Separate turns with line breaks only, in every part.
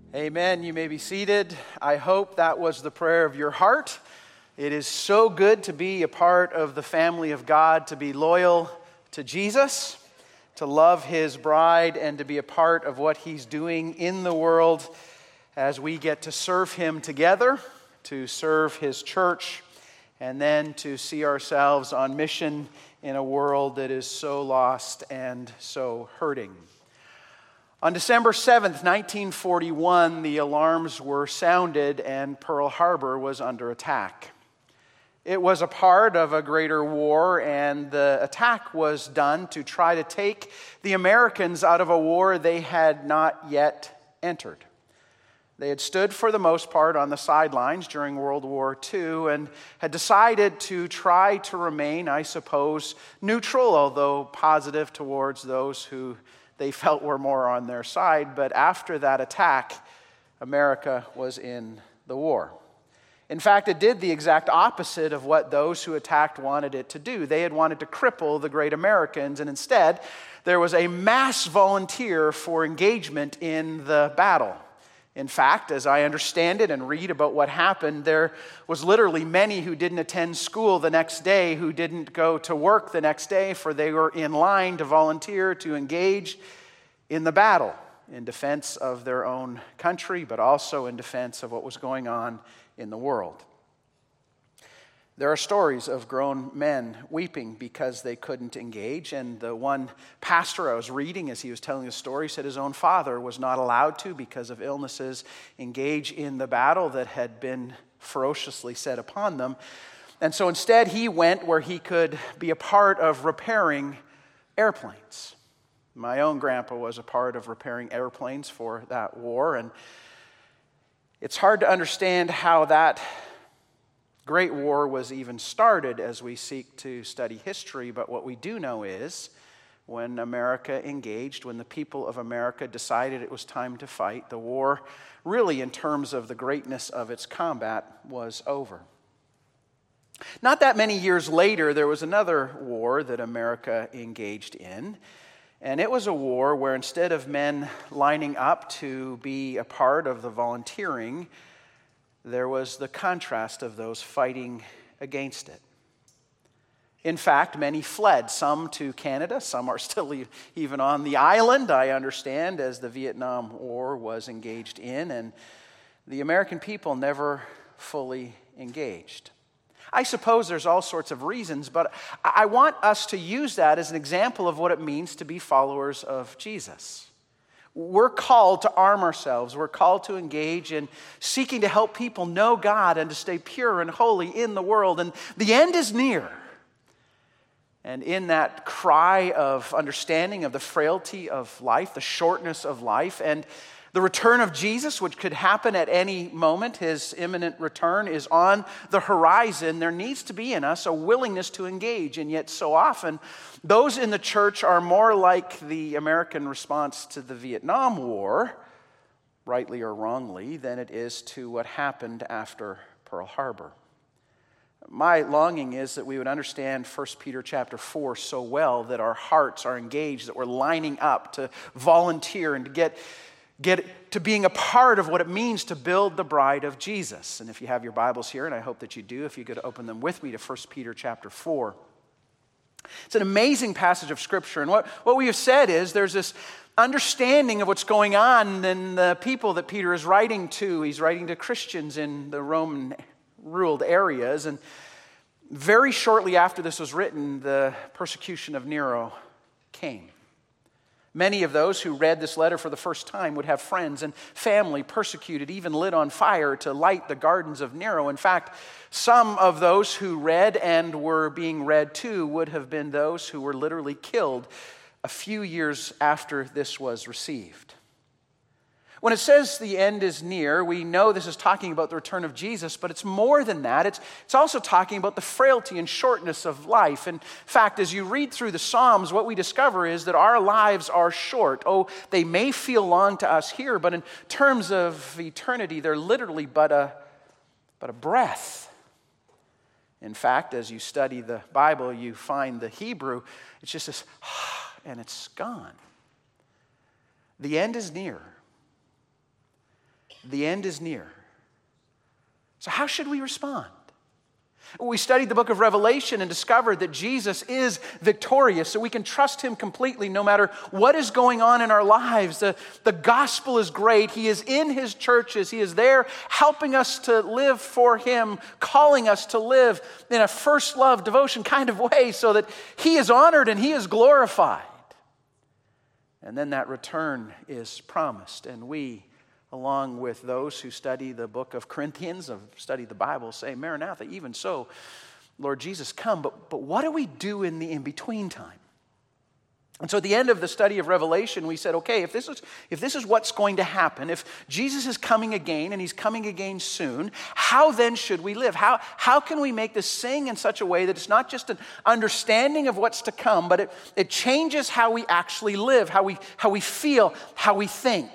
Amen. You may be seated. I hope that was the prayer of your heart. It is so good to be a part of the family of God, to be loyal to Jesus, to love His bride, and to be a part of what He's doing in the world as we get to serve Him together, to serve His church, and then to see ourselves on mission in a world that is so lost and so hurting. On December 7th, 1941, the alarms were sounded and Pearl Harbor was under attack. It was a part of a greater war, and the attack was done to try to take the Americans out of a war they had not yet entered. They had stood for the most part on the sidelines during World War II and had decided to try to remain, I suppose, neutral, although positive towards those who they felt were more on their side. But after that attack, America was in the war. In fact, it did the exact opposite of what those who attacked wanted it to do. They had wanted to cripple the great Americans, and instead, there was a mass volunteer for engagement in the battle. In fact, as I understand it and read about what happened, there was literally many who didn't attend school the next day, who didn't go to work the next day, for they were in line to volunteer to engage in the battle in defense of their own country, but also in defense of what was going on in the world. There are stories of grown men weeping because they couldn't engage, and the one pastor I was reading as he was telling the story said his own father was not allowed to, because of illnesses, engage in the battle that had been ferociously set upon them. And so instead he went where he could be a part of repairing airplanes. My own grandpa was a part of repairing airplanes for that war, and it's hard to understand how that Great War was even started as we seek to study history, but what we do know is when America engaged, when the people of America decided it was time to fight, the war, really in terms of the greatness of its combat, was over. Not that many years later, there was another war that America engaged in, and it was a war where instead of men lining up to be a part of the volunteering, there was the contrast of those fighting against it. In fact, many fled, some to Canada, some are still even on the island, I understand, as the Vietnam War was engaged in, and the American people never fully engaged. I suppose there's all sorts of reasons, but I want us to use that as an example of what it means to be followers of Jesus. We're called to arm ourselves. We're called to engage in seeking to help people know God and to stay pure and holy in the world. And the end is near. And in that cry of understanding of the frailty of life, the shortness of life, and the return of Jesus, which could happen at any moment, His imminent return is on the horizon, there needs to be in us a willingness to engage. And yet so often, those in the church are more like the American response to the Vietnam War, rightly or wrongly, than it is to what happened after Pearl Harbor. My longing is that we would understand 1 Peter chapter 4 so well that our hearts are engaged, that we're lining up to volunteer and to get to being a part of what it means to build the bride of Jesus. And if you have your Bibles here, and I hope that you do, if you could open them with me to 1 Peter chapter 4. It's an amazing passage of Scripture. And what we have said is there's this understanding of what's going on in the people that Peter is writing to. He's writing to Christians in the Roman-ruled areas. And very shortly after this was written, the persecution of Nero came. Many of those who read this letter for the first time would have friends and family persecuted, even lit on fire to light the gardens of Nero. In fact, some of those who read and were being read to would have been those who were literally killed a few years after this was received. When it says the end is near, we know this is talking about the return of Jesus, but it's more than that. It's also talking about the frailty and shortness of life. In fact, as you read through the Psalms, what we discover is that our lives are short. Oh, they may feel long to us here, but in terms of eternity, they're literally but a breath. In fact, as you study the Bible, you find the Hebrew, it's just this, and it's gone. The end is near. The end is near. So how should we respond? We studied the book of Revelation and discovered that Jesus is victorious, so we can trust him completely no matter what is going on in our lives. The gospel is great. He is in his churches. He is there helping us to live for him, calling us to live in a first love devotion kind of way so that he is honored and he is glorified. And then that return is promised, and we, along with those who study the book of Corinthians, of study the Bible, say, Maranatha, even so, Lord Jesus, come. But what do we do in the in-between time? And so at the end of the study of Revelation, we said, okay, if this is what's going to happen, if Jesus is coming again, and he's coming again soon, how then should we live? How can we make this sing in such a way that it's not just an understanding of what's to come, but it changes how we actually live, how we feel, how we think?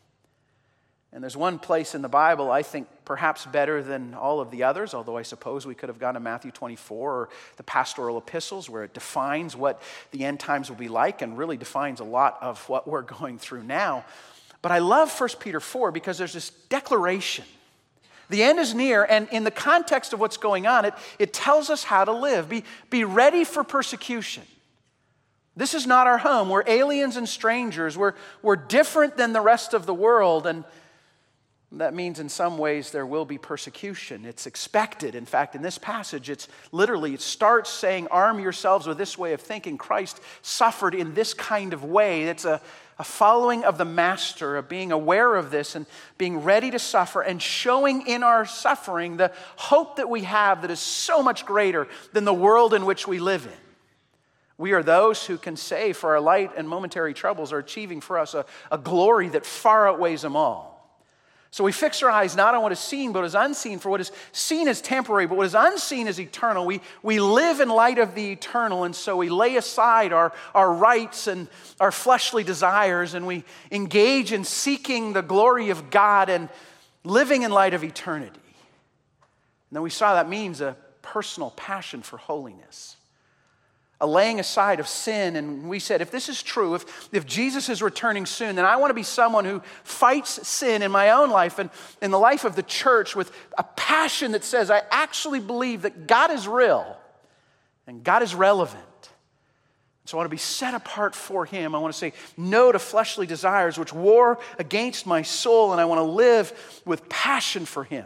And there's one place in the Bible, I think perhaps better than all of the others, although I suppose we could have gone to Matthew 24 or the pastoral epistles, where it defines what the end times will be like and really defines a lot of what we're going through now. But I love 1 Peter 4 because there's this declaration. The end is near, and in the context of what's going on, it tells us how to live. Be ready for persecution. This is not our home. We're aliens and strangers. We're different than the rest of the world, and that means in some ways there will be persecution. It's expected. In fact, in this passage, it starts saying, arm yourselves with this way of thinking. Christ suffered in this kind of way. It's a following of the Master, of being aware of this and being ready to suffer and showing in our suffering the hope that we have that is so much greater than the world in which we live in. We are those who can say, for our light and momentary troubles are achieving for us a glory that far outweighs them all. So we fix our eyes not on what is seen, but what is unseen. For what is seen is temporary, but what is unseen is eternal. We live in light of the eternal, and so we lay aside our rights and our fleshly desires, and we engage in seeking the glory of God and living in light of eternity. And then we saw that means a personal passion for holiness. A laying aside of sin, and we said, if this is true, if Jesus is returning soon, then I want to be someone who fights sin in my own life and in the life of the church with a passion that says, I actually believe that God is real and God is relevant. So I want to be set apart for him. I want to say no to fleshly desires which war against my soul, and I want to live with passion for him.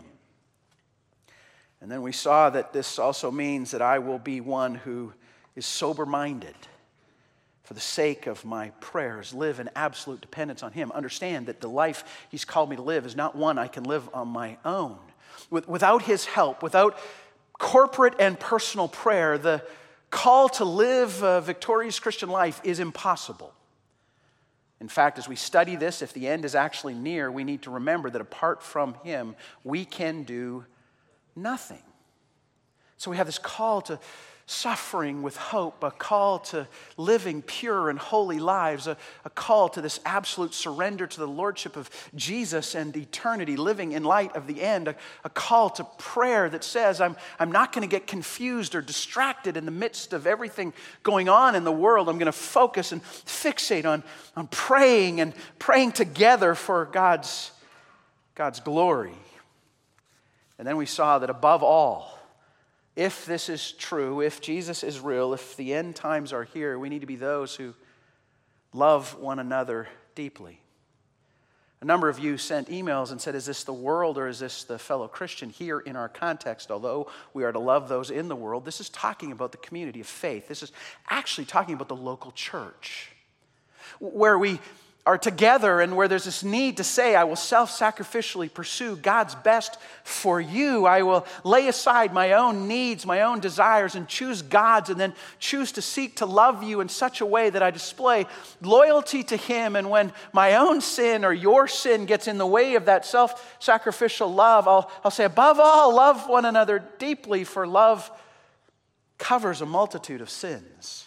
And then we saw that this also means that I will be one who is sober-minded for the sake of my prayers, live in absolute dependence on him. Understand that the life he's called me to live is not one I can live on my own. Without his help, without corporate and personal prayer, the call to live a victorious Christian life is impossible. In fact, as we study this, if the end is actually near, we need to remember that apart from him, we can do nothing. So we have this call to suffering with hope, a call to living pure and holy lives, a call to this absolute surrender to the lordship of Jesus and eternity, living in light of the end, a call to prayer that says, I'm not going to get confused or distracted in the midst of everything going on in the world. I'm going to focus and fixate on praying and praying together for God's glory. And then we saw that above all, if this is true, if Jesus is real, if the end times are here, we need to be those who love one another deeply. A number of you sent emails and said, is this the world or is this the fellow Christian? Here in our context, although we are to love those in the world, this is talking about the community of faith. This is actually talking about the local church, where we are together and where there's this need to say, I will self-sacrificially pursue God's best for you. I will lay aside my own needs, my own desires, and choose God's, and then choose to seek to love you in such a way that I display loyalty to him. And when my own sin or your sin gets in the way of that self-sacrificial love, I'll say, above all, love one another deeply, for love covers a multitude of sins.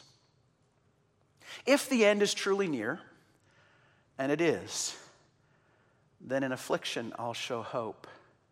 If the end is truly near, and it is, then in affliction I'll show hope.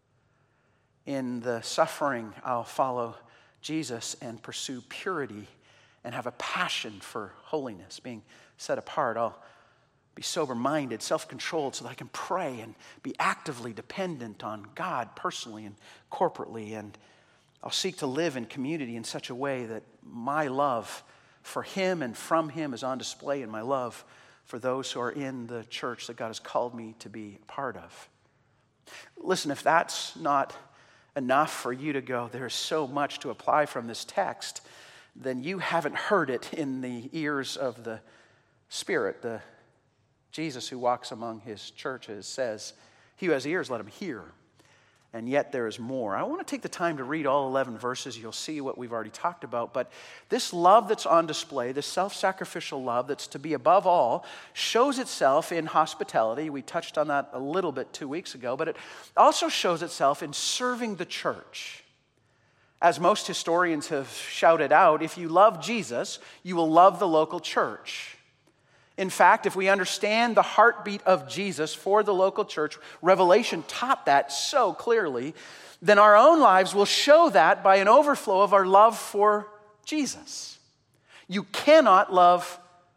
In the suffering I'll follow Jesus and pursue purity and have a passion for holiness, being set apart. I'll be sober-minded, self-controlled, so that I can pray and be actively dependent on God personally and corporately. And I'll seek to live in community in such a way that my love for Him and from Him is on display in my love for those who are in the church that God has called me to be a part of. Listen, if that's not enough for you to go, there's so much to apply from this text, then you haven't heard it in the ears of the Spirit. The Jesus who walks among His churches says, "He who has ears, let him hear." And yet there is more. I want to take the time to read all 11 verses. You'll see what we've already talked about. But this love that's on display, this self-sacrificial love that's to be above all, shows itself in hospitality. We touched on that a little bit 2 weeks ago. But it also shows itself in serving the church. As most historians have shouted out, if you love Jesus, you will love the local church. In fact, if we understand the heartbeat of Jesus for the local church, Revelation taught that so clearly, then our own lives will show that by an overflow of our love for Jesus. You cannot love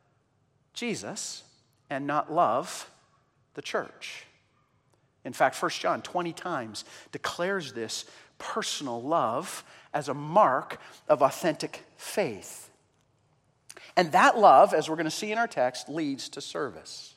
Jesus and not love the church. In fact, 1 John 20 times declares this personal love as a mark of authentic faith. And that love, as we're going to see in our text, leads to service.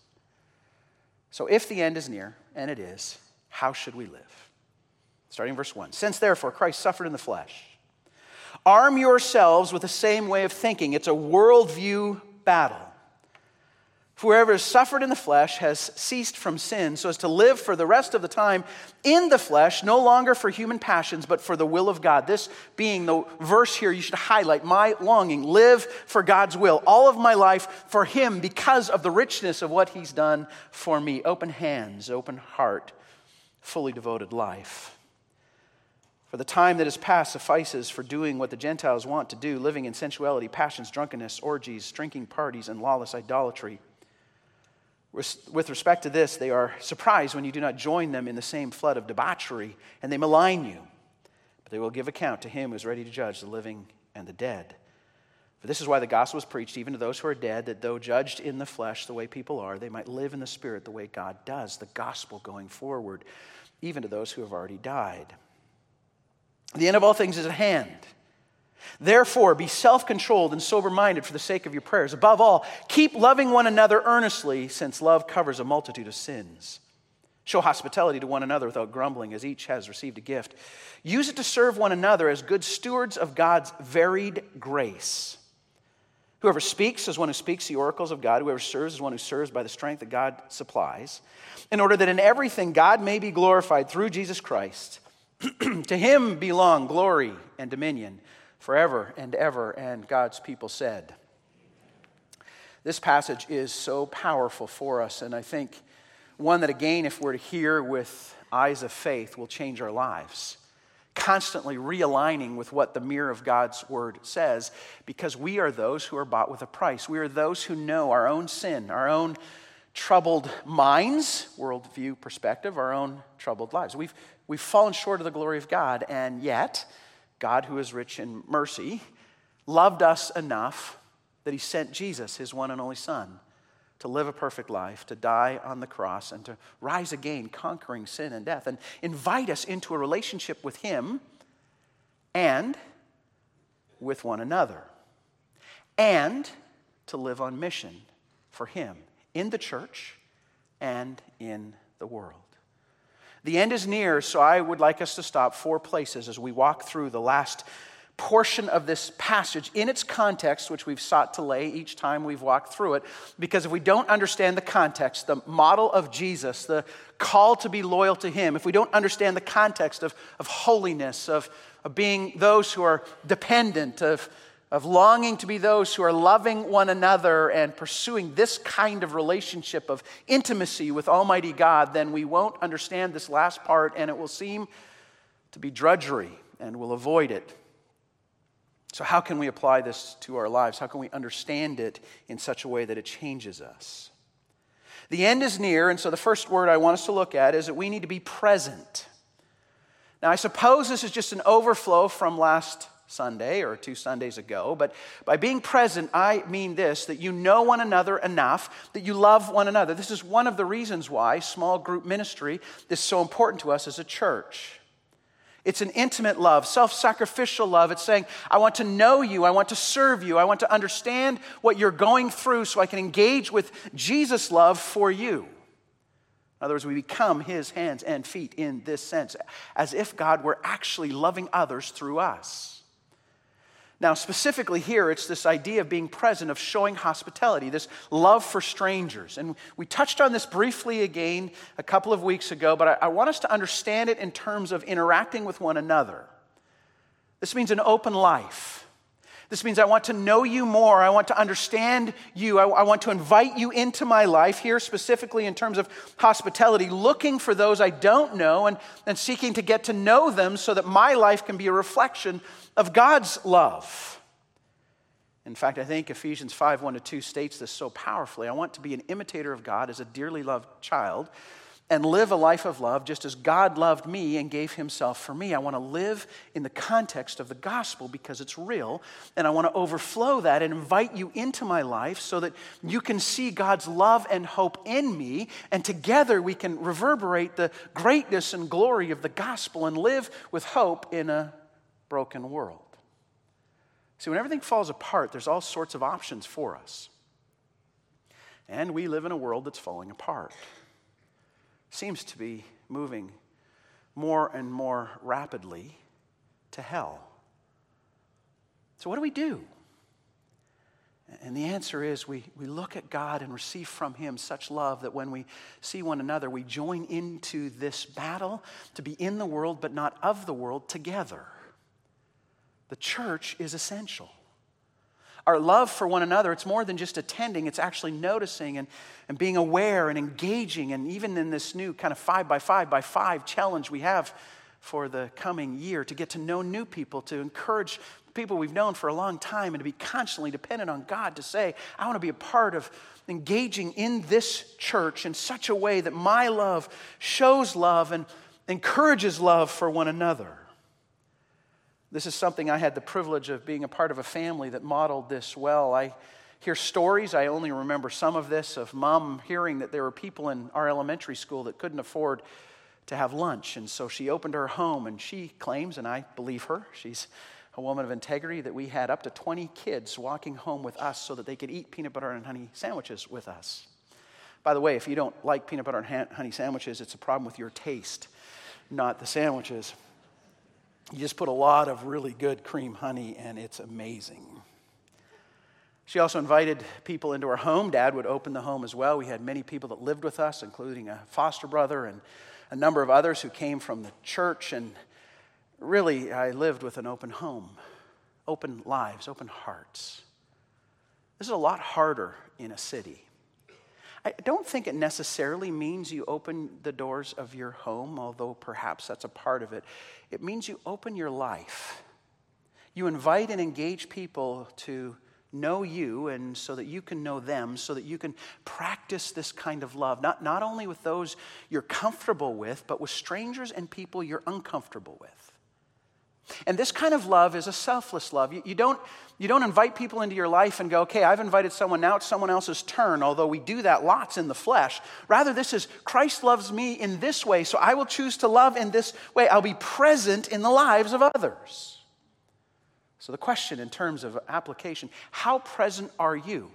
So if the end is near, and it is, how should we live? Starting in verse 1. Since therefore Christ suffered in the flesh, arm yourselves with the same way of thinking. It's a worldview battle. Whoever has suffered in the flesh has ceased from sin, so as to live for the rest of the time in the flesh, no longer for human passions, but for the will of God. This being the verse here you should highlight, my longing, live for God's will, all of my life for Him because of the richness of what He's done for me. Open hands, open heart, fully devoted life. For the time that is past suffices for doing what the Gentiles want to do, living in sensuality, passions, drunkenness, orgies, drinking parties, and lawless idolatry. With respect to this, they are surprised when you do not join them in the same flood of debauchery, and they malign you. But they will give account to Him who is ready to judge the living and the dead. For this is why the gospel was preached even to those who are dead, that though judged in the flesh the way people are, they might live in the Spirit the way God does. The gospel going forward, even to those who have already died. The end of all things is at hand. Therefore, be self-controlled and sober-minded for the sake of your prayers. Above all, keep loving one another earnestly, since love covers a multitude of sins. Show hospitality to one another without grumbling, as each has received a gift. Use it to serve one another as good stewards of God's varied grace. Whoever speaks is one who speaks the oracles of God. Whoever serves is one who serves by the strength that God supplies, in order that in everything God may be glorified through Jesus Christ. To Him belong glory and dominion forever and ever, and God's people said. This passage is so powerful for us, and I think one that, again, if we're to hear with eyes of faith, will change our lives. Constantly realigning with what the mirror of God's word says, because we are those who are bought with a price. We are those who know our own sin, our own troubled minds, worldview perspective, our own troubled lives. We've fallen short of the glory of God, and yet God, who is rich in mercy, loved us enough that He sent Jesus, His one and only Son, to live a perfect life, to die on the cross, and to rise again, conquering sin and death, and invite us into a relationship with Him and with one another, and to live on mission for Him in the church and in the world. The end is near, so I would like us to stop 4 places as we walk through the last portion of this passage in its context, which we've sought to lay each time we've walked through it. Because if we don't understand the context, the model of Jesus, the call to be loyal to Him, if we don't understand the context of holiness, of being those who are dependent, of longing to be those who are loving one another and pursuing this kind of relationship of intimacy with Almighty God, then we won't understand this last part, and it will seem to be drudgery, and we'll avoid it. So how can we apply this to our lives? How can we understand it in such a way that it changes us? The end is near, and so the first word I want us to look at is that we need to be present. Now, I suppose this is just an overflow from last Sunday or 2 Sundays ago. But by being present, I mean this, that you know one another enough, that you love one another. This is one of the reasons why small group ministry is so important to us as a church. It's an intimate love, self-sacrificial love. It's saying, I want to know you, I want to serve you, I want to understand what you're going through so I can engage with Jesus' love for you. In other words, we become his hands and feet in this sense, as if God were actually loving others through us. Now, specifically here, it's this idea of being present, of showing hospitality, this love for strangers. And we touched on this briefly again a couple of weeks ago, but I want us to understand it in terms of interacting with one another. This means an open life. This means I want to know you more. I want to understand you. I want to invite you into my life here, specifically in terms of hospitality, looking for those I don't know and seeking to get to know them so that my life can be a reflection of God's love. In fact, I think Ephesians 5:1-2 states this so powerfully. I want to be an imitator of God as a dearly loved child and live a life of love just as God loved me and gave himself for me. I want to live in the context of the gospel because it's real, and I want to overflow that and invite you into my life so that you can see God's love and hope in me, and together we can reverberate the greatness and glory of the gospel and live with hope in a broken world. See, when everything falls apart, there's all sorts of options for us. And we live in a world that's falling apart. Seems to be moving more and more rapidly to hell. So what do we do? And the answer is we look at God and receive from him such love that when we see one another, we join into this battle to be in the world but not of the world together. The church is essential. Our love for one another, it's more than just attending, it's actually noticing and being aware and engaging. And even in this new kind of 5x5x5 challenge we have for the coming year, to get to know new people, to encourage people we've known for a long time, and to be constantly dependent on God to say, I want to be a part of engaging in this church in such a way that my love shows love and encourages love for one another. This is something I had the privilege of being a part of a family that modeled this well. I hear stories, I only remember some of this, of mom hearing that there were people in our elementary school that couldn't afford to have lunch. And so she opened her home, and she claims, and I believe her, she's a woman of integrity, that we had up to 20 kids walking home with us so that they could eat peanut butter and honey sandwiches with us. By the way, if you don't like peanut butter and honey sandwiches, it's a problem with your taste, not the sandwiches. You just put a lot of really good cream honey, and it's amazing. She also invited people into her home. Dad would open the home as well. We had many people that lived with us, including a foster brother and a number of others who came from the church. And really, I lived with an open home, open lives, open hearts. This is a lot harder in a city. I don't think it necessarily means you open the doors of your home, although perhaps that's a part of it. It means you open your life. You invite and engage people to know you, and so that you can know them, so that you can practice this kind of love, not only with those you're comfortable with, but with strangers and people you're uncomfortable with. And this kind of love is a selfless love. You don't invite people into your life and go, okay, I've invited someone, now it's someone else's turn, although we do that lots in the flesh. Rather, this is, Christ loves me in this way, so I will choose to love in this way. I'll be present in the lives of others. So the question in terms of application, how present are you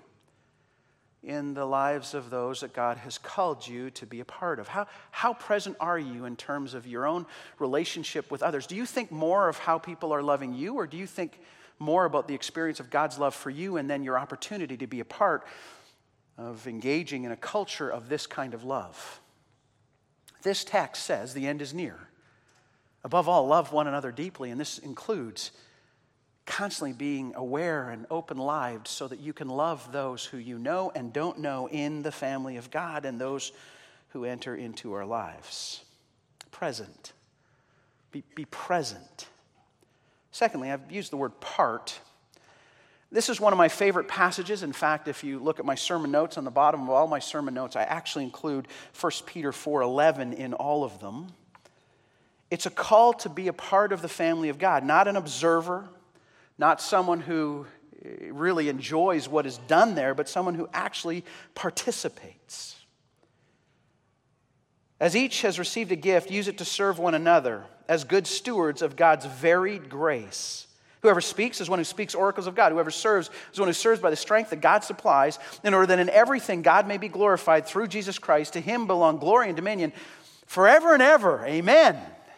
in the lives of those that God has called you to be a part of? How present are you in terms of your own relationship with others? Do you think more of how people are loving you, or do you think more about the experience of God's love for you and then your opportunity to be a part of engaging in a culture of this kind of love? This text says the end is near. Above all, love one another deeply, and this includes constantly being aware and open-lived so that you can love those who you know and don't know in the family of God and those who enter into our lives. Present. Be present. Secondly, I've used the word part. This is one of my favorite passages. In fact, if you look at my sermon notes, on the bottom of all my sermon notes, I actually include 1 Peter 4:11 in all of them. It's a call to be a part of the family of God, not an observer, Not someone who really enjoys what is done there, but someone who actually participates. As each has received a gift, use it to serve one another as good stewards of God's varied grace. Whoever speaks is one who speaks oracles of God. Whoever serves is one who serves by the strength that God supplies, in order that in everything God may be glorified through Jesus Christ. To him belong glory and dominion forever and ever. Amen.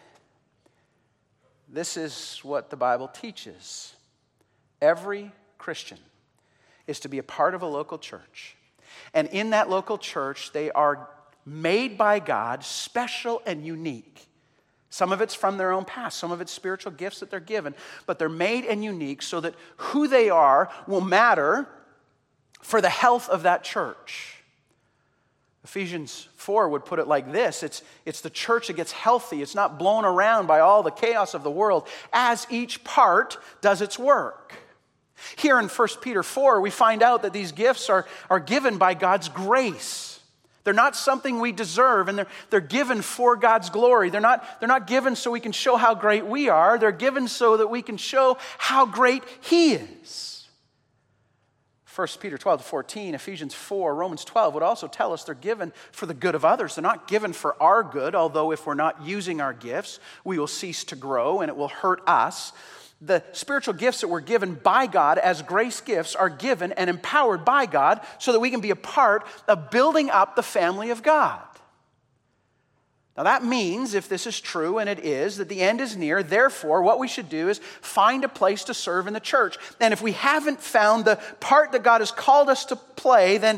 This is what the Bible teaches. Every Christian is to be a part of a local church. And in that local church, they are made by God special and unique. Some of it's from their own past. Some of it's spiritual gifts that they're given. But they're made and unique so that who they are will matter for the health of that church. Ephesians 4 would put it like this. It's the church that gets healthy. It's not blown around by all the chaos of the world as each part does its work. Here in 1 Peter 4, we find out that these gifts are given by God's grace. They're not something we deserve, and they're given for God's glory. They're not given so we can show how great we are. They're given so that we can show how great He is. 1 Peter 12-14, Ephesians 4, Romans 12 would also tell us they're given for the good of others. They're not given for our good, although if we're not using our gifts, we will cease to grow and it will hurt us. The spiritual gifts that were given by God as grace gifts are given and empowered by God so that we can be a part of building up the family of God. Now that means, if this is true, and it is, that the end is near. Therefore, what we should do is find a place to serve in the church. And if we haven't found the part that God has called us to play, then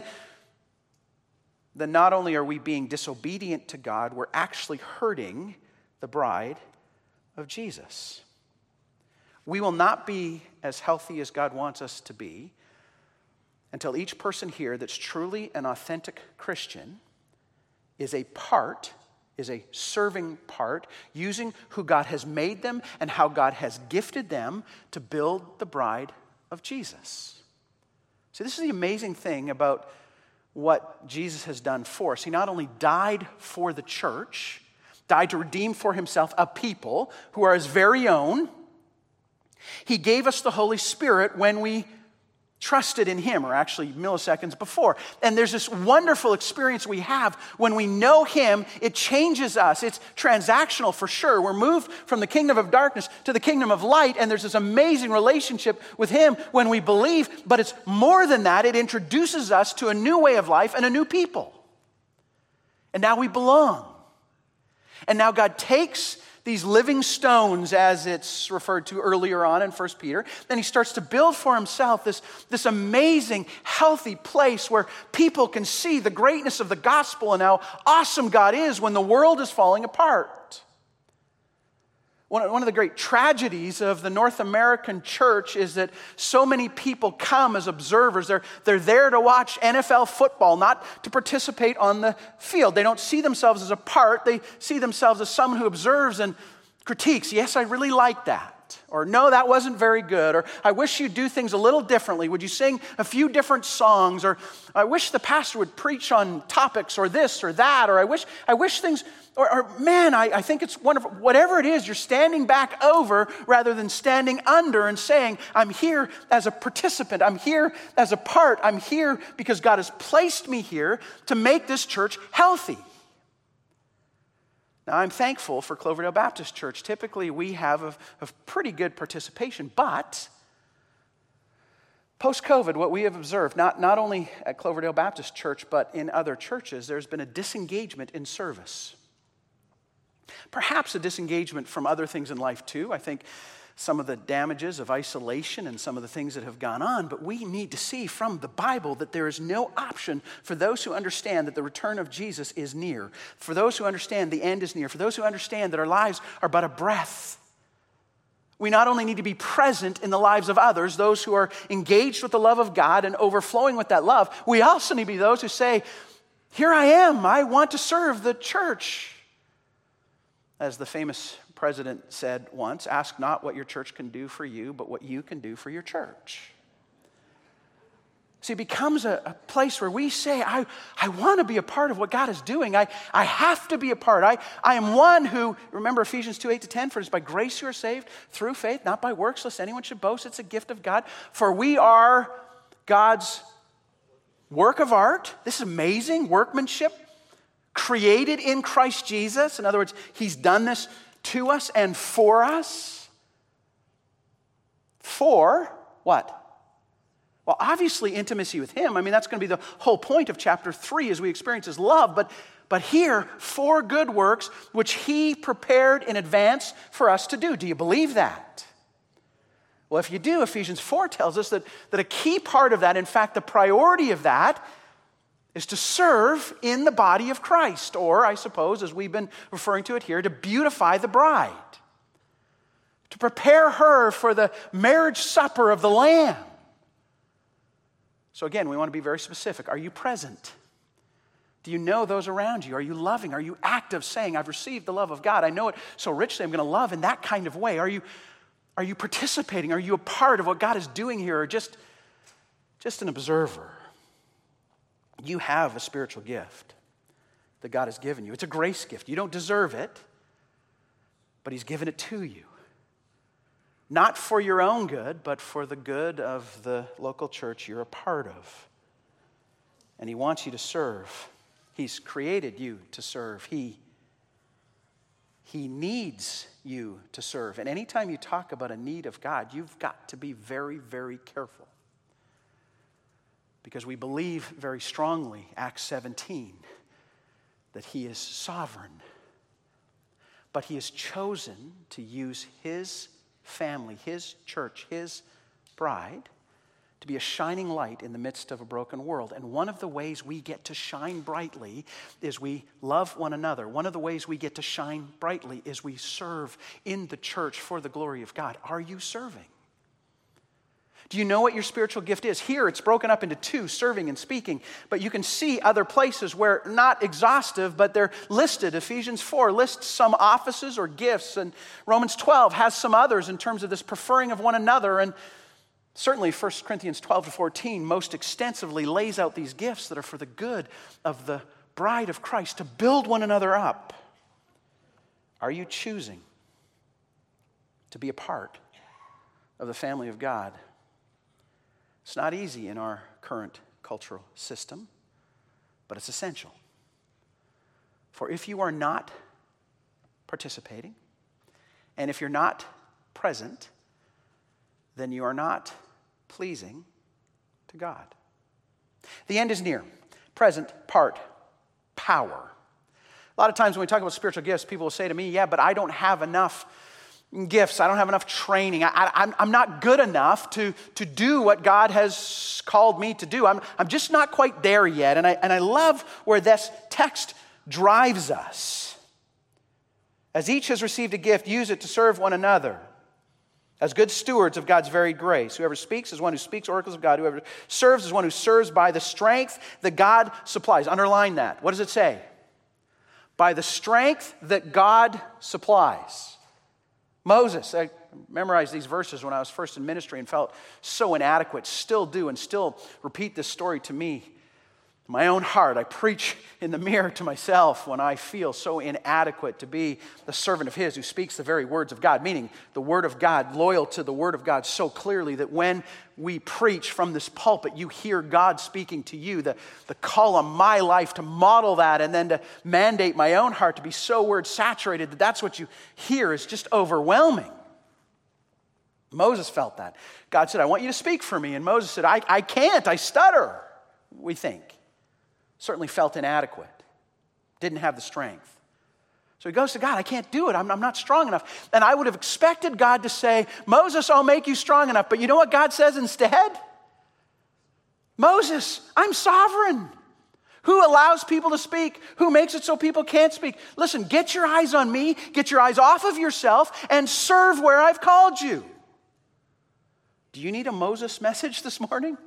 not only are we being disobedient to God, we're actually hurting the bride of Jesus. We will not be as healthy as God wants us to be until each person here that's truly an authentic Christian is a serving part, using who God has made them and how God has gifted them to build the bride of Jesus. See, this is the amazing thing about what Jesus has done for us. He not only died for the church, died to redeem for himself a people who are his very own. He gave us the Holy Spirit when we trusted in him, or actually milliseconds before. And there's this wonderful experience we have when we know him. It changes us. It's transactional for sure. We're moved from the kingdom of darkness to the kingdom of light, and there's this amazing relationship with him when we believe. But it's more than that. It introduces us to a new way of life and a new people. And now we belong. And now God takes these living stones, as it's referred to earlier on in 1 Peter. Then he starts to build for himself this amazing, healthy place where people can see the greatness of the gospel and how awesome God is when the world is falling apart. One of the great tragedies of the North American church is that so many people come as observers. They're there to watch NFL football, not to participate on the field. They don't see themselves as a part. They see themselves as someone who observes and critiques. Yes, I really like that. Or no, that wasn't very good. Or I wish you'd do things a little differently. Would you sing a few different songs? Or I wish the pastor would preach on topics or this or that. Or I wish things... Or man, I think it's wonderful. Whatever it is, you're standing back over rather than standing under and saying, I'm here as a participant. I'm here as a part. I'm here because God has placed me here to make this church healthy. Now, I'm thankful for Cloverdale Baptist Church. Typically, we have a pretty good participation, but post-COVID, what we have observed, not only at Cloverdale Baptist Church, but in other churches, there's been a disengagement in service. Perhaps a disengagement from other things in life too. I think some of the damages of isolation and some of the things that have gone on, but we need to see from the Bible that there is no option for those who understand that the return of Jesus is near, for those who understand the end is near, for those who understand that our lives are but a breath. We not only need to be present in the lives of others, those who are engaged with the love of God and overflowing with that love, we also need to be those who say, here I am, I want to serve the church. As the famous president said once, ask not what your church can do for you, but what you can do for your church. See, it becomes a place where we say, I want to be a part of what God is doing. I have to be a part. I am one who, remember Ephesians 2, 8-10, for it is by grace you are saved through faith, not by works, lest anyone should boast. It's a gift of God. For we are God's work of art. This is amazing workmanship, created in Christ Jesus. In other words, he's done this to us and for us. For what? Well, obviously, intimacy with him. I mean, that's going to be the whole point of chapter 3 as we experience his love. But here, for good works, which he prepared in advance for us to do. Do you believe that? Well, if you do, Ephesians 4 tells us that a key part of that, in fact, the priority of that, is to serve in the body of Christ. Or, I suppose, as we've been referring to it here, to beautify the bride. To prepare her for the marriage supper of the Lamb. So again, we want to be very specific. Are you present? Do you know those around you? Are you loving? Are you active, saying, I've received the love of God. I know it so richly, I'm going to love in that kind of way. Are you participating? Are you a part of what God is doing here, or just an observer? You have a spiritual gift that God has given you. It's a grace gift. You don't deserve it, but he's given it to you. Not for your own good, but for the good of the local church you're a part of. And he wants you to serve. He's created you to serve. He needs you to serve. And anytime you talk about a need of God, you've got to be very, very careful. Because we believe very strongly, Acts 17, that he is sovereign. But he has chosen to use his family, his church, his bride, to be a shining light in the midst of a broken world. And one of the ways we get to shine brightly is we love one another. One of the ways we get to shine brightly is we serve in the church for the glory of God. Are you serving? Do you know what your spiritual gift is? Here it's broken up into two, serving and speaking. But you can see other places where, not exhaustive, but they're listed. Ephesians 4 lists some offices or gifts, and Romans 12 has some others in terms of this preferring of one another. And certainly 1 Corinthians 12-14 most extensively lays out these gifts that are for the good of the bride of Christ, to build one another up. Are you choosing to be a part of the family of God? It's not easy in our current cultural system, but it's essential. For if you are not participating, and if you're not present, then you are not pleasing to God. The end is near. Present, part, power. A lot of times when we talk about spiritual gifts, people will say to me, yeah, but I don't have enough gifts. I don't have enough training. I'm not good enough to do what God has called me to do. I'm just not quite there yet. And I love where this text drives us. As each has received a gift, use it to serve one another as good stewards of God's varied grace. Whoever speaks is one who speaks oracles of God. Whoever serves is one who serves by the strength that God supplies. Underline that. What does it say? By the strength that God supplies. Moses, I memorized these verses when I was first in ministry and felt so inadequate, still do, and still repeat this story to me. In my own heart, I preach in the mirror to myself when I feel so inadequate to be the servant of his who speaks the very words of God, meaning the word of God, loyal to the word of God so clearly that when we preach from this pulpit, you hear God speaking to you, the call on my life to model that and then to mandate my own heart to be so word saturated that that's what you hear is just overwhelming. Moses felt that. God said, I want you to speak for me. And Moses said, I can't, I stutter, we think. Certainly felt inadequate, didn't have the strength. So he goes to God, I can't do it, I'm not strong enough. And I would have expected God to say, Moses, I'll make you strong enough. But you know what God says instead? Moses, I'm sovereign. Who allows people to speak? Who makes it so people can't speak? Listen, get your eyes on me, get your eyes off of yourself, and serve where I've called you. Do you need a Moses message this morning?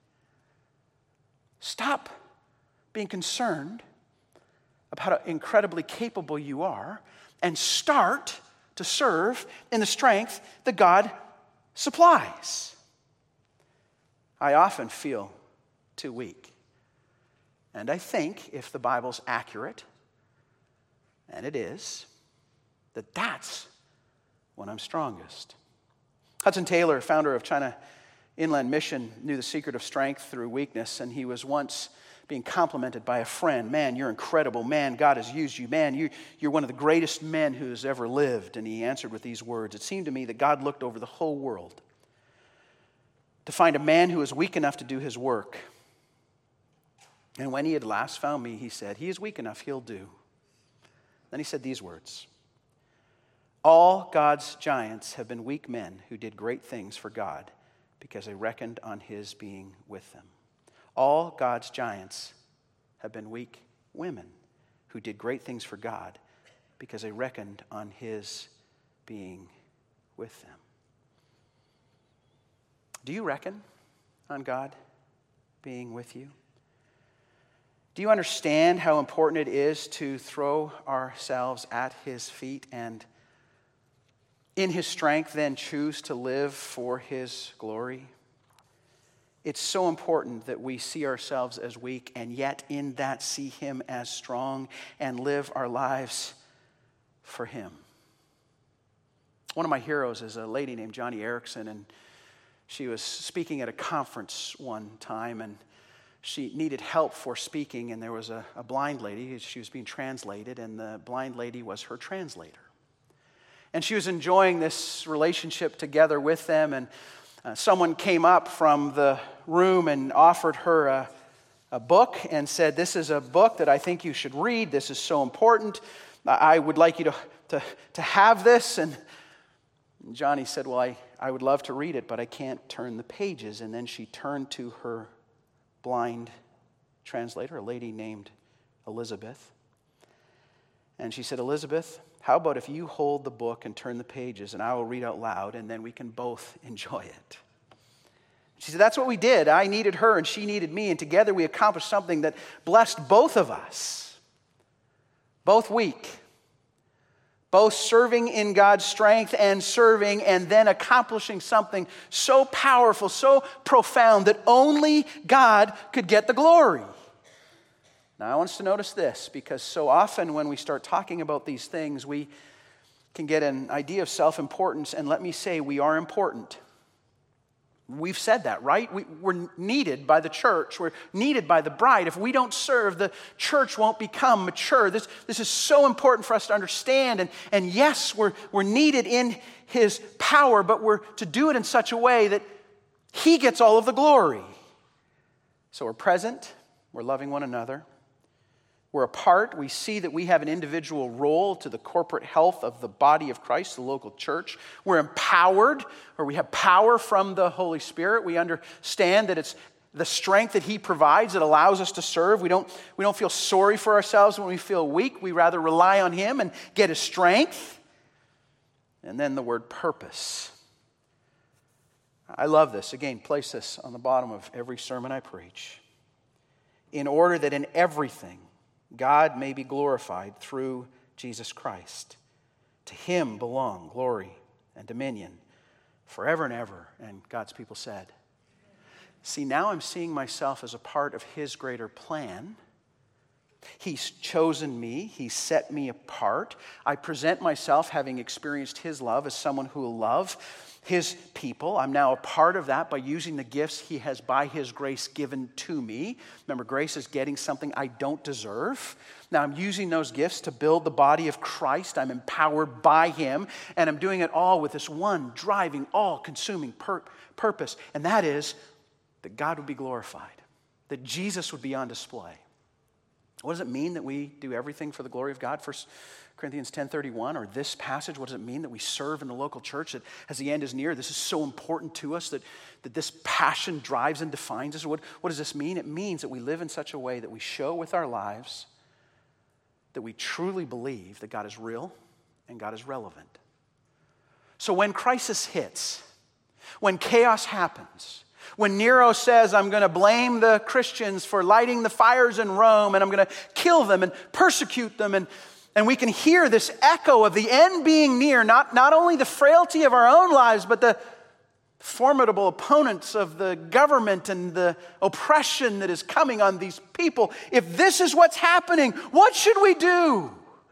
Stop being concerned about how incredibly capable you are and start to serve in the strength that God supplies. I often feel too weak. And I think if the Bible's accurate, and it is, that's when I'm strongest. Hudson Taylor, founder of China Inland Mission, knew the secret of strength through weakness, and he was once being complimented by a friend. Man, you're incredible. Man, God has used you. Man, you're one of the greatest men who has ever lived. And he answered with these words: it seemed to me that God looked over the whole world to find a man who was weak enough to do his work. And when he had last found me, he said, he is weak enough, he'll do. Then he said these words: all God's giants have been weak men who did great things for God because they reckoned on his being with them. All God's giants have been weak women who did great things for God because they reckoned on his being with them. Do you reckon on God being with you? Do you understand how important it is to throw ourselves at his feet and in his strength then choose to live for his glory? It's so important that we see ourselves as weak and yet in that see him as strong and live our lives for him. One of my heroes is a lady named Joni Eareckson, and she was speaking at a conference one time, and she needed help for speaking, and there was a blind lady. She was being translated, and the blind lady was her translator. And she was enjoying this relationship together with them, and someone came up from the room and offered her a book and said, this is a book that I think you should read. This is so important. I would like you to have this. And Joni said, well, I would love to read it, but I can't turn the pages. And then she turned to her blind translator, a lady named Elizabeth. And she said, Elizabeth, how about if you hold the book and turn the pages and I will read out loud and then we can both enjoy it? She said, that's what we did. I needed her and she needed me, and together we accomplished something that blessed both of us. Both weak. Both serving in God's strength and serving and then accomplishing something so powerful, so profound that only God could get the glory. Now, I want us to notice this, because so often when we start talking about these things, we can get an idea of self-importance, and let me say, we are important. We've said that, right? We're needed by the church. We're needed by the bride. If we don't serve, the church won't become mature. This is so important for us to understand, and yes, we're needed in his power, but we're to do it in such a way that he gets all of the glory. So we're present, we're loving one another. We're a part. We see that we have an individual role to the corporate health of the body of Christ, the local church. We're empowered, or we have power from the Holy Spirit. We understand that it's the strength that he provides that allows us to serve. We don't feel sorry for ourselves when we feel weak. We rather rely on him and get his strength. And then the word purpose. I love this. Again, place this on the bottom of every sermon I preach. In order that in everything God may be glorified through Jesus Christ. To him belong glory and dominion forever and ever. And God's people said, see, now I'm seeing myself as a part of his greater plan. He's chosen me. He's set me apart. I present myself, having experienced his love, as someone who will love his people. I'm now a part of that by using the gifts he has by his grace given to me. Remember, grace is getting something I don't deserve. Now I'm using those gifts to build the body of Christ. I'm empowered by him, and I'm doing it all with this one driving, all-consuming purpose, and that is that God would be glorified, that Jesus would be on display. What does it mean that we do everything for the glory of God? 1 Corinthians 10:31, or this passage, what does it mean that we serve in the local church, that as the end is near, this is so important to us, that this passion drives and defines us? What does this mean? It means that we live in such a way that we show with our lives that we truly believe that God is real and God is relevant. So when crisis hits, when chaos happens, when Nero says, I'm going to blame the Christians for lighting the fires in Rome, and I'm going to kill them and persecute them, and we can hear this echo of the end being near, not only the frailty of our own lives, but formidable opponents of the government and the oppression that is coming on these people. If this is what's happening, what should we do?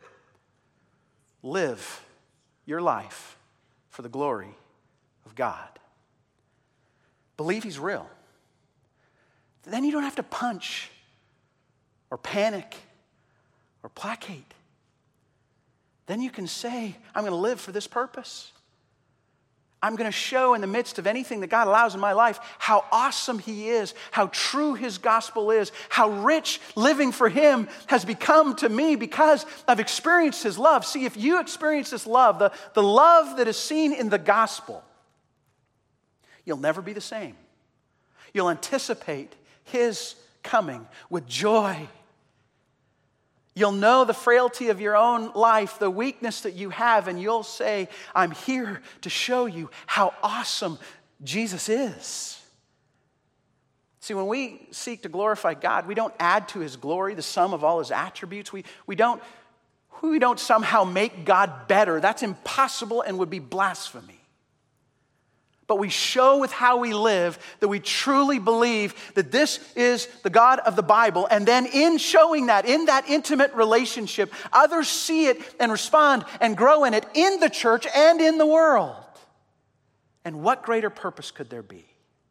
Live your life for the glory of God. Believe He's real. Then you don't have to punch or panic or placate. Then you can say, I'm going to live for this purpose. I'm going to show in the midst of anything that God allows in my life how awesome He is, how true His gospel is, how rich living for Him has become to me because I've experienced His love. See, if you experience this love, the love that is seen in the gospel, you'll never be the same. You'll anticipate His coming with joy. You'll know the frailty of your own life, the weakness that you have, and you'll say, I'm here to show you how awesome Jesus is. See, when we seek to glorify God, we don't add to His glory the sum of all His attributes. We don't somehow make God better. That's impossible and would be blasphemy. But we show with how we live that we truly believe that this is the God of the Bible. And then in showing that, in that intimate relationship, others see it and respond and grow in it in the church and in the world. And what greater purpose could there be?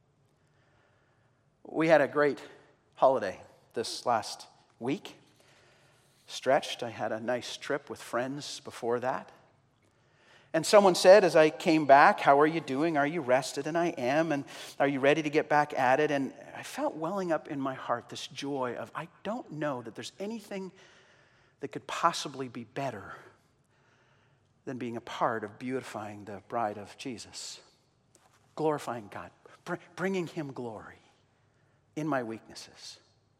We had a great holiday this last week. Stretched. I had a nice trip with friends before that. And someone said as I came back, how are you doing? Are you rested? And I am. And are you ready to get back at it? And I felt welling up in my heart this joy of, I don't know that there's anything that could possibly be better than being a part of beautifying the bride of Jesus. Glorifying God. Bringing Him glory in my weaknesses.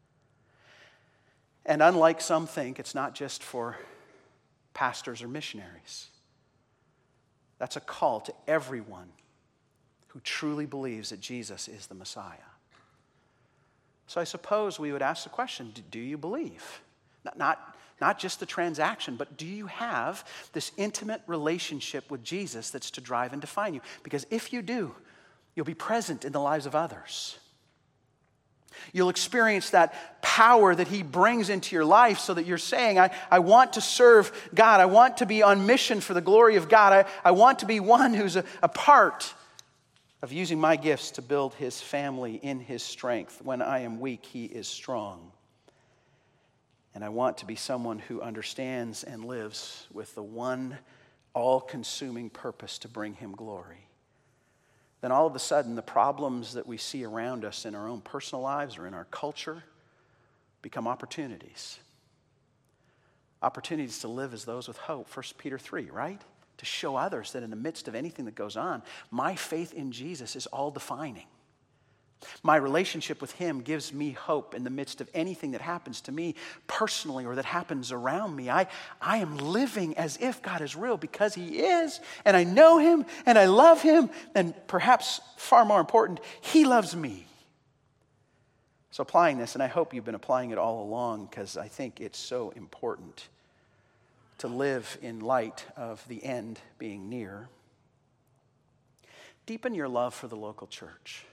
And unlike some think, it's not just for pastors or missionaries. That's a call to everyone who truly believes that Jesus is the Messiah. So I suppose we would ask the question, do you believe? Not just the transaction, but do you have this intimate relationship with Jesus that's to drive and define you? Because if you do, you'll be present in the lives of others. You'll experience that power that He brings into your life so that you're saying, I want to serve God. I want to be on mission for the glory of God. I want to be one who's a part of using my gifts to build His family in His strength. When I am weak, He is strong. And I want to be someone who understands and lives with the one all-consuming purpose to bring Him glory. Then all of a sudden, the problems that we see around us in our own personal lives or in our culture become opportunities. Opportunities to live as those with hope. 1 Peter 3, right? To show others that in the midst of anything that goes on, my faith in Jesus is all defining. My relationship with Him gives me hope in the midst of anything that happens to me personally or that happens around me. I am living as if God is real because He is, and I know Him, and I love Him, and perhaps far more important, He loves me. So applying this, and I hope you've been applying it all along because I think it's so important to live in light of the end being near. Deepen your love for the local church.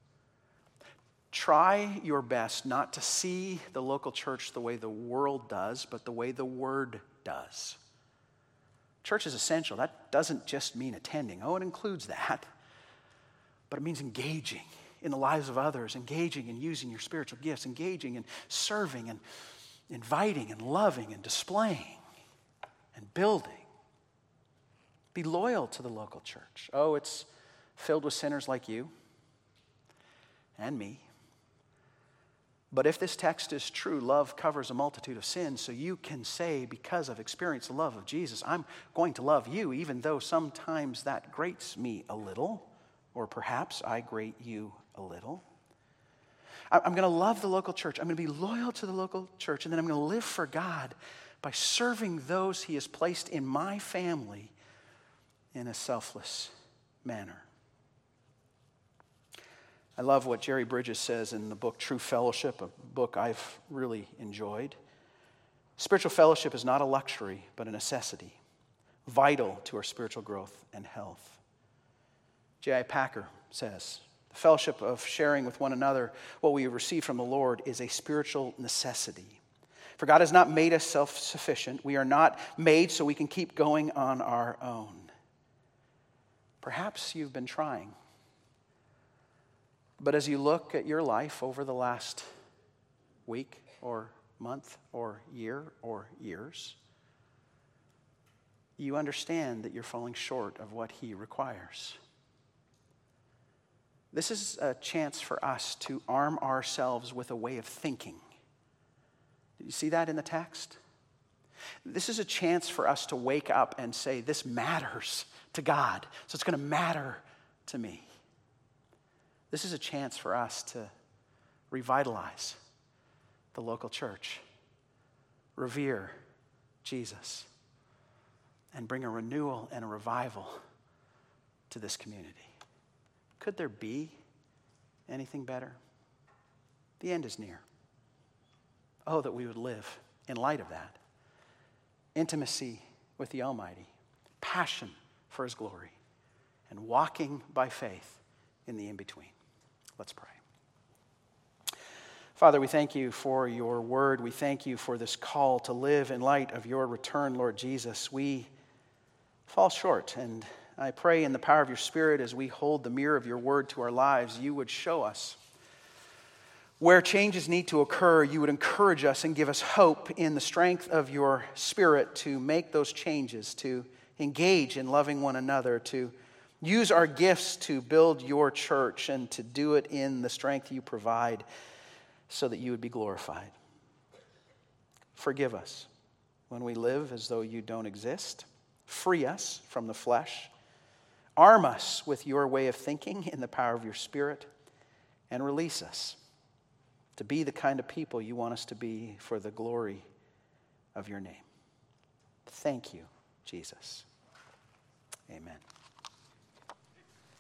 Try your best not to see the local church the way the world does, but the way the Word does. Church is essential. That doesn't just mean attending. Oh, it includes that. But it means engaging in the lives of others, engaging in using your spiritual gifts, engaging in serving and inviting and loving and displaying and building. Be loyal to the local church. Oh, it's filled with sinners like you and me. But if this text is true, love covers a multitude of sins, so you can say, because I've experienced the love of Jesus, I'm going to love you, even though sometimes that grates me a little, or perhaps I grate you a little. I'm going to love the local church. I'm going to be loyal to the local church, and then I'm going to live for God by serving those He has placed in my family in a selfless manner. I love what Jerry Bridges says in the book True Fellowship, a book I've really enjoyed. Spiritual fellowship is not a luxury, but a necessity, vital to our spiritual growth and health. J.I. Packer says, the fellowship of sharing with one another what we receive from the Lord is a spiritual necessity. For God has not made us self-sufficient. We are not made so we can keep going on our own. Perhaps you've been trying. But as you look at your life over the last week or month or year or years, you understand that you're falling short of what He requires. This is a chance for us to arm ourselves with a way of thinking. Did you see that in the text? This is a chance for us to wake up and say, this matters to God, so it's going to matter to me. This is a chance for us to revitalize the local church, revere Jesus, and bring a renewal and a revival to this community. Could there be anything better? The end is near. Oh, that we would live in light of that. Intimacy with the Almighty, passion for His glory, and walking by faith in the in-between. Let's pray. Father, we thank You for Your word. We thank You for this call to live in light of Your return, Lord Jesus. We fall short, and I pray in the power of Your Spirit as we hold the mirror of Your word to our lives, You would show us where changes need to occur. You would encourage us and give us hope in the strength of Your Spirit to make those changes, to engage in loving one another, to use our gifts to build Your church, and to do it in the strength You provide so that You would be glorified. Forgive us when we live as though You don't exist. Free us from the flesh. Arm us with Your way of thinking in the power of Your Spirit, and release us to be the kind of people You want us to be for the glory of Your name. Thank You, Jesus. Amen.